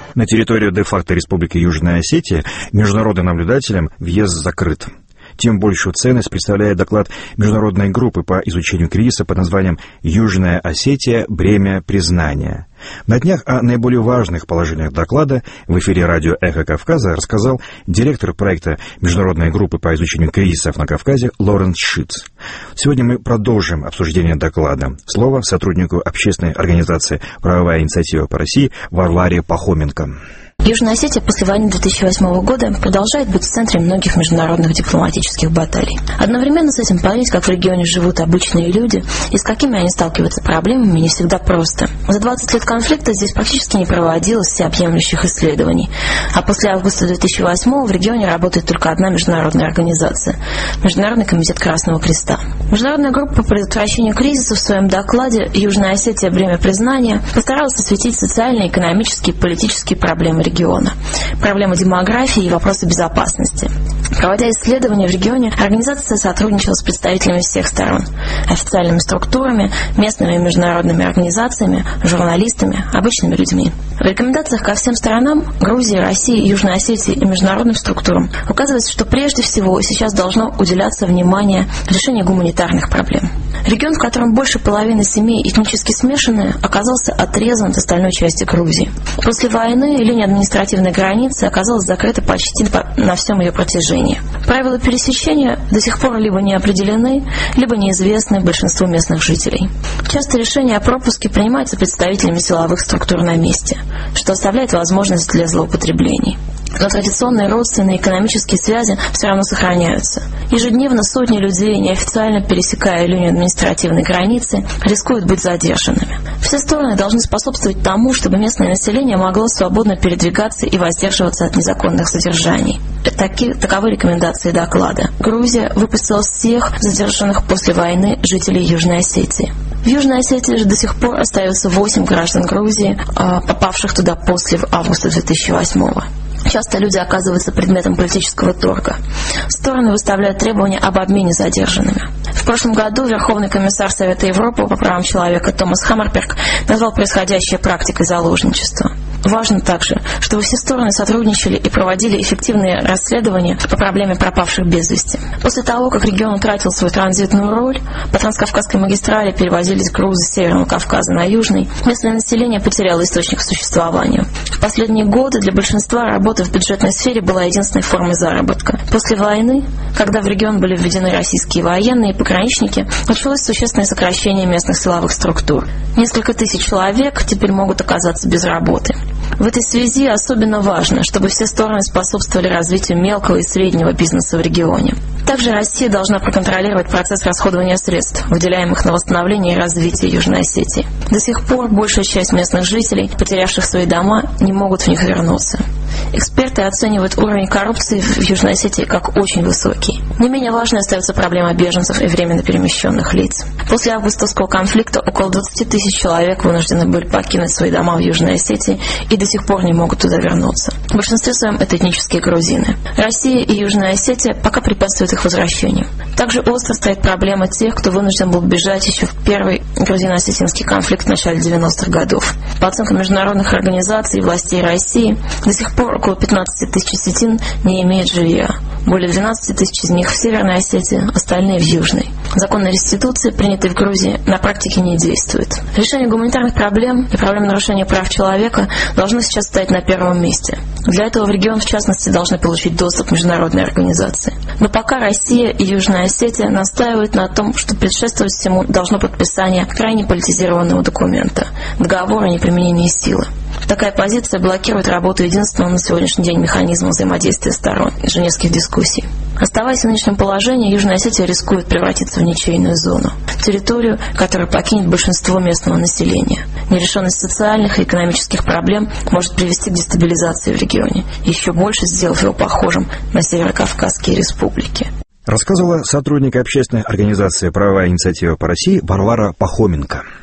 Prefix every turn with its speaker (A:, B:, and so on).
A: На территорию де-факто Республики Южная Осетия международным наблюдателям въезд закрыт. Тем большую ценность представляет доклад международной группы по изучению кризиса под названием «Южная Осетия. Бремя признания». На днях о наиболее важных положениях доклада в эфире радио «Эхо Кавказа» рассказал директор проекта международной группы по изучению кризисов на Кавказе Лоренс Шиц. Сегодня мы продолжим обсуждение доклада. Слово сотруднику общественной организации «Правовая инициатива по России» Варваре Пахоменко.
B: Южная Осетия после войны 2008 года продолжает быть в центре многих международных дипломатических баталий. Одновременно с этим понять, как в регионе живут обычные люди и с какими они сталкиваются проблемами, не всегда просто. За 20 лет конфликта здесь практически не проводилось всеобъемлющих исследований. А после августа 2008 в регионе работает только одна международная организация – Международный комитет Красного Креста. Международная группа по предотвращению кризиса в своем докладе «Южная Осетия. Бремя признания» постаралась осветить социальные, экономические и политические проблемы региона, проблемы демографии и вопросы безопасности. Проводя исследования в регионе, организация сотрудничала с представителями всех сторон – официальными структурами, местными и международными организациями, журналистами, обычными людьми. В рекомендациях ко всем сторонам – Грузии, России, Южной Осетии и международным структурам – указывается, что прежде всего сейчас должно уделяться внимание решению гуманитарных проблем. Регион, в котором больше половины семей этнически смешанные, оказался отрезан от остальной части Грузии. После войны линия административной границы оказалась закрыта почти на всем ее протяжении. Правила пересечения до сих пор либо не определены, либо неизвестны большинству местных жителей. Часто решение о пропуске принимается представителями силовых структур на месте, что оставляет возможность для злоупотреблений. Но традиционные родственные экономические связи все равно сохраняются. Ежедневно сотни людей, неофициально пересекая линию административной границы, рискуют быть задержанными. Все стороны должны способствовать тому, чтобы местное население могло свободно передвигаться и воздерживаться от незаконных задержаний. Таковы рекомендации доклада. Грузия выпустила всех задержанных после войны жителей Южной Осетии. В Южной Осетии же до сих пор остается 8 граждан Грузии, попавших туда после августа 2008 года. Часто люди оказываются предметом политического торга. Стороны выставляют требования об обмене задержанными. В прошлом году Верховный комиссар Совета Европы по правам человека Томас Хаммерберг назвал происходящее практикой заложничества. Важно также, чтобы все стороны сотрудничали и проводили эффективные расследования по проблеме пропавших без вести. После того, как регион утратил свою транзитную роль, по Транскавказской магистрали перевозились грузы с Северного Кавказа на Южный, местное население потеряло источник существования. В последние годы для большинства работа в бюджетной сфере была единственной формой заработка. После войны, когда в регион были введены российские военные и пограничники, началось существенное сокращение местных силовых структур. Несколько тысяч человек теперь могут оказаться без работы. В этой связи особенно важно, чтобы все стороны способствовали развитию мелкого и среднего бизнеса в регионе. Также Россия должна проконтролировать процесс расходования средств, выделяемых на восстановление и развитие Южной Осетии. До сих пор большая часть местных жителей, потерявших свои дома, не могут в них вернуться. Эксперты оценивают уровень коррупции в Южной Осетии как очень высокий. Не менее важной остается проблема беженцев и временно перемещенных лиц. После августовского конфликта около 20 тысяч человек вынуждены были покинуть свои дома в Южной Осетии и до сих пор не могут туда вернуться. В большинстве своем это этнические грузины. Россия и Южная Осетия пока препятствуют их возвращению. Также остро стоит проблема тех, кто вынужден был бежать еще в первый грузино-осетинский конфликт в начале 90-х годов. По оценкам международных организаций и властей России, до сих пор около 15 тысяч осетин не имеют жилья. Более 12 тысяч из них в Северной Осетии, остальные в Южной. Закон о реституции, принятый в Грузии, на практике не действует. Решение гуманитарных проблем и проблем нарушения прав человека должно сейчас стоять на первом месте. Для этого в регион, в частности, должны получить доступ к международной организации. Но пока Россия и Южная Осетия настаивают на том, что предшествовать всему должно подписание крайне политизированного документа – договора о неприменении силы. Такая позиция блокирует работу единственного на сегодняшний день механизма взаимодействия сторон и женевских дискуссий. Оставаясь в нынешнем положении, Южная Осетия рискует превратиться в ничейную зону, территорию, которую покинет большинство местного населения. Нерешенность социальных и экономических проблем может привести к дестабилизации в регионе, еще больше сделав его похожим на северокавказские республики.
A: Рассказывала сотрудник общественной организации «Правовая инициатива по России» Варвара Пахоменко.